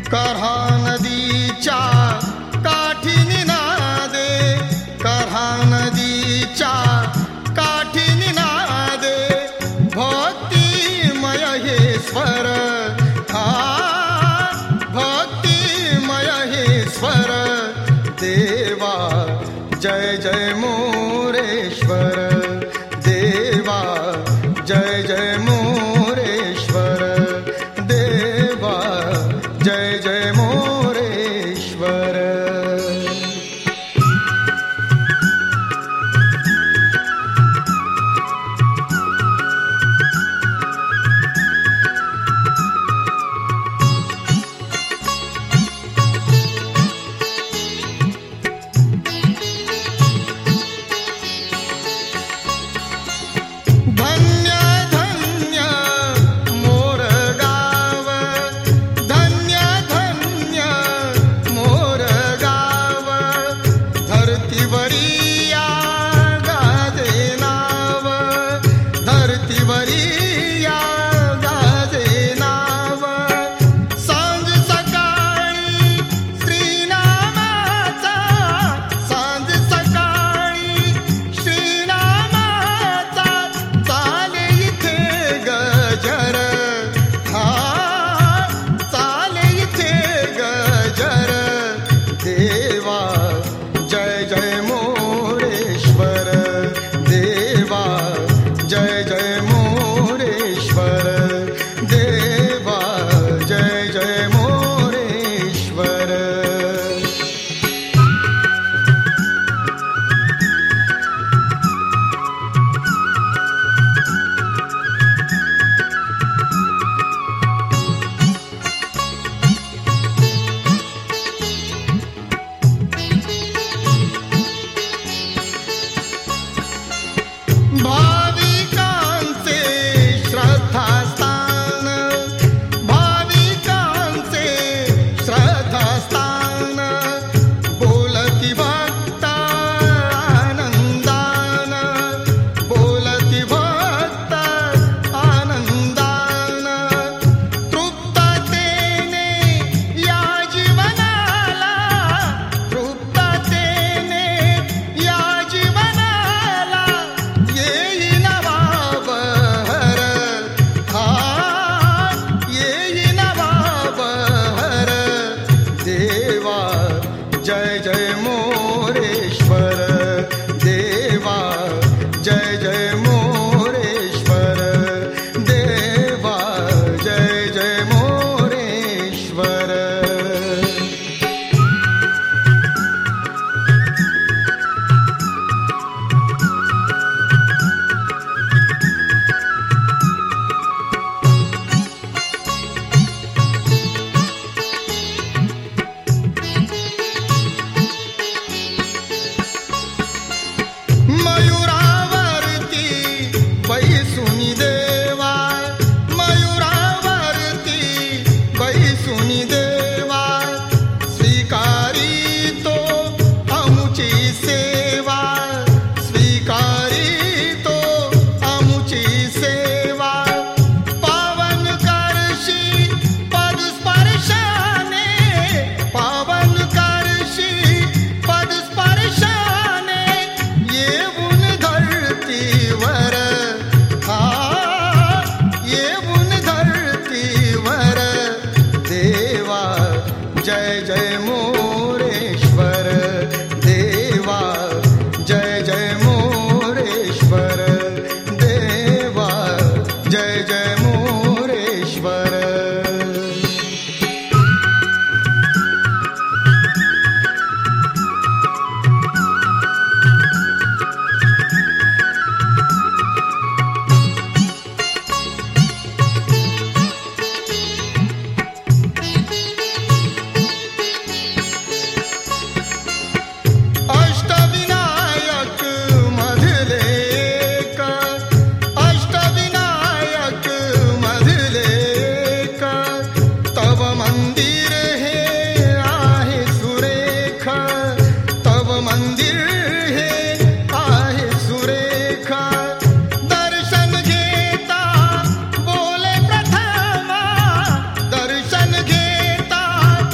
कऱ्हा नदीच्या काठी निनादे, कऱ्हा नदीच्या काठी निनादे, भक्तिमय हे स्वर, भक्तिमय हे स्वर, देवा जय जय मोरेश्वर, देवा जय जय मोरेश्वर, देवा जय जय मोरेश्वर. धन्य धन्य मोरगाव, धन्य धन्य मोरगाव, धरतीवरी या गाजे नाव, धरतीवरी या गाजे नाव, सांज सकाळी श्रीनामाचा, सांज सकाळी श्रीनामाचा, चाले इथे गजर, चाले इथे गजर, देवा जय जय मोरेश्वर, देवा जय जय मोरेश्वर, देवा जय जय मोरेश्वर. भाविकांचे श्रद्धास्थान, भाविकांचे श्रद्धास्थान, बोलती भक्त आनंदान, बोलती भक्त आनंदान, तृप्ततेने या जीवनाला, तृप्ततेने या जीवनाला, येई नवा बहर, येई नवा बहर, देवा जय जय मोरेश्वर, देवा जय जय मोरेश्वर, देवा जय जय मोरेश्वर. मयूरावरती बैसुनी देवा, मयूरावरती बैसुनी देवा, स्वीकारी तो आमुची सेवा, स्वीकारी तो आमुची सेवा, पावन करशी पद स्पर्शाने, पावन करशी पद स्पर्शाने, येऊन धरतीवर, येऊन धरतीवर, देवा जय जय मोरेश्वर, देवा जय जय मोरेश्वर, देवा जय जय मोरेश्वर. अष्टविनायक मधले एक, अष्टविनायक मधले एक, तव मंदिर हे आहे सुरेख, तव मंदिर हे आहे सुरेख, दर्शन घेता बोले प्रथमा, दर्शन घेता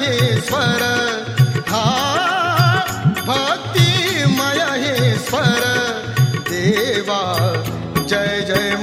हे स्वर, हा भक्तिमय हे स्वर देवा, जय जय